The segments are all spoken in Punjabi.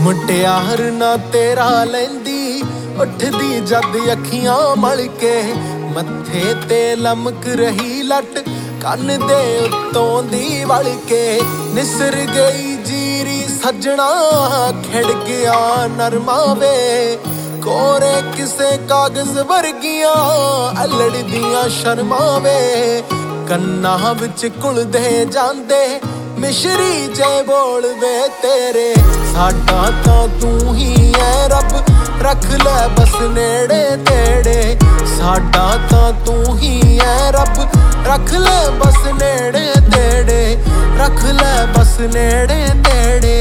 ਮੁਟਿਆਰ ਨਾ ਤੇਰਾ ਲੈਂਦੀ ਉੱਠਦੀ ਜਦ ਅੱਖੀਆਂ ਮਲ ਕੇ, ਮੱਥੇ ਤੇ ਲਮਕ ਰਹੀ ਲੱਟ ਕੰਨ ਦੇ ਉੱਤੋਂ ਦੀ ਵਲ ਕੇ। ਨਿਸਰ ਗਈ ਜੀਰੀ ਸੱਜਣਾ ਖਿੜ ਗਿਆ ਨਰਮਾ ਵੇ, ਕੋਰੇ ਕਿਸੇ ਕਾਗਜ਼ ਵਰਗੀਆਂ ਅਲੜਦੀਆਂ ਸ਼ਰਮਾਂ ਵੇ। ਕੰਨਾਂ ਵਿੱਚ ਘੁਲਦੇ ਜਾਂਦੇ ਮਿਸ਼ਰੀ ਜੇ ਬੋਲ ਵੇ ਤੇਰੇ, ਸਾਡਾ ਤਾਂ ਤੂੰ ਹੀ ਐ ਰੱਬ ਰੱਖ ਲੈ ਬਸ ਨੇੜੇ ਤੇੜੇ। ਸਾਡਾ ਤਾਂ ਤੂੰ ਹੀ ਐ ਰੱਬ ਰੱਖ ਲੈ ਬਸ ਨੇੜੇ ਤੇੜੇ, ਰੱਖ ਲੈ ਬਸ ਨੇੜੇ ਤੇੜੇ।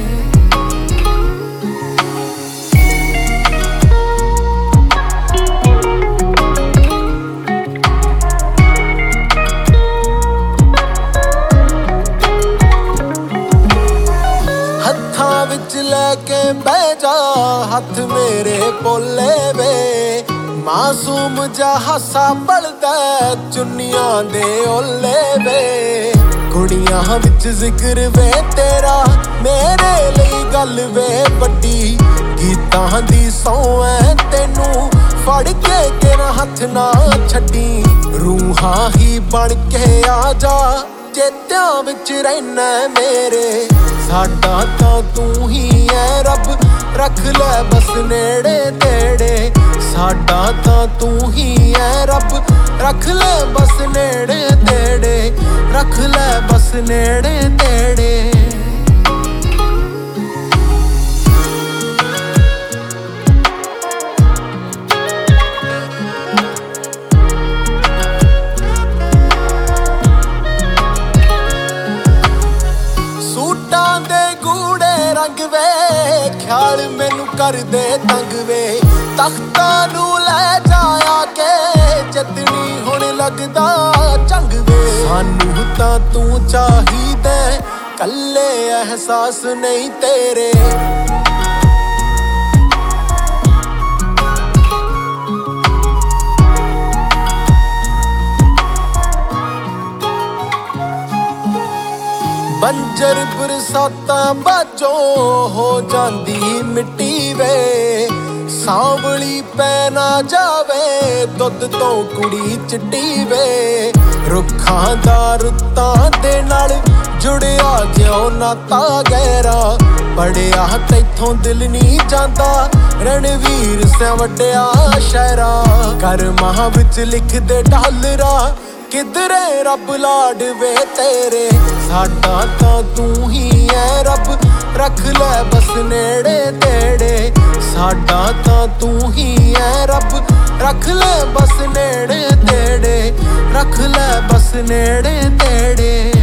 ਹੱਥਾਂ ਵਿੱਚ ਲੈ ਕੇ ਬਹਿ ਜਾ ਹੱਥ ਮੇਰੇ ਪੋਲੇ ਵੇ, ਮਾਸੂਮ ਜਾ ਹਾਸਾ ਬਲਦਾ ਚੁੰਨੀਆਂ ਦੇ ਓਲੇ ਵੇ। ਕੁੜੀਆਂ ਵਿੱਚ ਜ਼ਿਕਰ ਵੇ ਤੇਰਾ ਮੇਰੇ ਲਈ ਗੱਲ ਵੇ ਵੱਡੀ, ਗੀਤਾਂ ਦੀ ਸੌਂ ਐ ਤੈਨੂੰ ਫੜ ਕੇ ਤੇਰਾ ਹੱਥ ਨਾ ਛੱਡੀ। ਰੂਹਾਂ ਹੀ ਬਣ ਕੇ ਆ ਜਾ ਚੇਤਿਆਂ ਵਿੱਚ ਰਹਿਣਾ ਮੇਰੇ, ਸਾਡਾ ਤਾਂ ਤੂੰ ਹੀ ਐ ਰੱਬ ਰੱਖ ਲੈ ਬਸ ਨੇੜੇ ਤੇੜੇ। ਸਾਡਾ ਤਾਂ ਤੂੰ ਹੀ ਐ ਰੱਬ ਰੱਖ ਲੈ ਬਸ ਨੇੜੇ ਤੇੜੇ, ਰੱਖ ਲੈ ਬਸ ਨੇੜੇ ਤੇੜੇ। ਸੂਟਾਂ ਦੇ ਗੂੜੇ ਰੰਗ ਵੇ ਖਿਆਲ ਮੈਨੂੰ ਕਰਦੇ ਤੰਗ ਵੇ, ਤਖਤਾਂ ਨੂੰ ਲੈ ਜਾਇਆ ਕੇ ਚਤਨੀ ਹੁਣ ਲੱਗਦਾ ਚੰਗ ਵੇ। ਸਾਨੂੰ ਤਾਂ ਤੂੰ ਚਾਹੀਦਾ ਕੱਲੇ ਅਹਿਸਾਸ ਨਹੀਂ ਤੇਰੇ, ਬੰਜਰ ਬਰਸਾਤਾਂ ਬਾਝੋਂ ਹੋ ਜਾਂਦੀ ਮਿੱਟੀ ਵੇ, ਸਾਂਵਲੀ ਪੈ ਨਾ ਜਾਵੇ ਦੁੱਧ ਤੋਂ ਕੁੜੀ ਚਿੱਟੀ ਵੇ। ਰੁੱਖਾਂ ਦਾ ਰੁੱਤਾਂ ਦੇ ਨਾਲ ਜੁੜਿਆ ਜਿਉਂ ਨਾਤਾ ਗਹਿਰਾ, ਪੜਿਆ ਤੈਥੋਂ ਦਿਲ ਨਹੀਂ ਜਾਂਦਾ ਰਣਵੀਰ ਸਿਆਂ ਵੱਡਿਆ ਸ਼ਾਇਰਾ। ਕਰਮਾਂ ਵਿੱਚ ਲਿਖਦੇ ਡਾਲਰਾਂ ਕਿਧਰੇ ਰੱਬ ਲਾਡ ਵੇ ਤੇਰੇ, ਸਾਡਾ ਤਾਂ ਤੂੰ ਹੀ ਐ ਰੱਬ ਰੱਖ ਲੈ ਬਸ ਨੇੜੇ ਤੇੜੇ। ਸਾਡਾ ਤਾਂ ਤੂੰ ਹੀ ਐ ਰੱਬ ਰੱਖ ਲੈ ਬਸ ਨੇੜੇ ਤੇੜੇ, ਰੱਖ ਲੈ ਬਸ ਨੇੜੇ ਤੇੜੇ।